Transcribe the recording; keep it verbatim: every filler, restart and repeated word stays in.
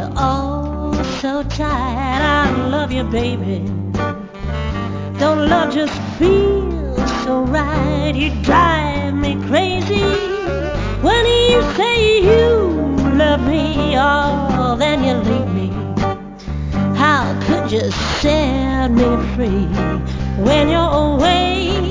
oh so tight. I love you, baby. Don't love just feel so right. You drive me crazy when you say you love me, oh, then you leave me. How could you set me free when you're away?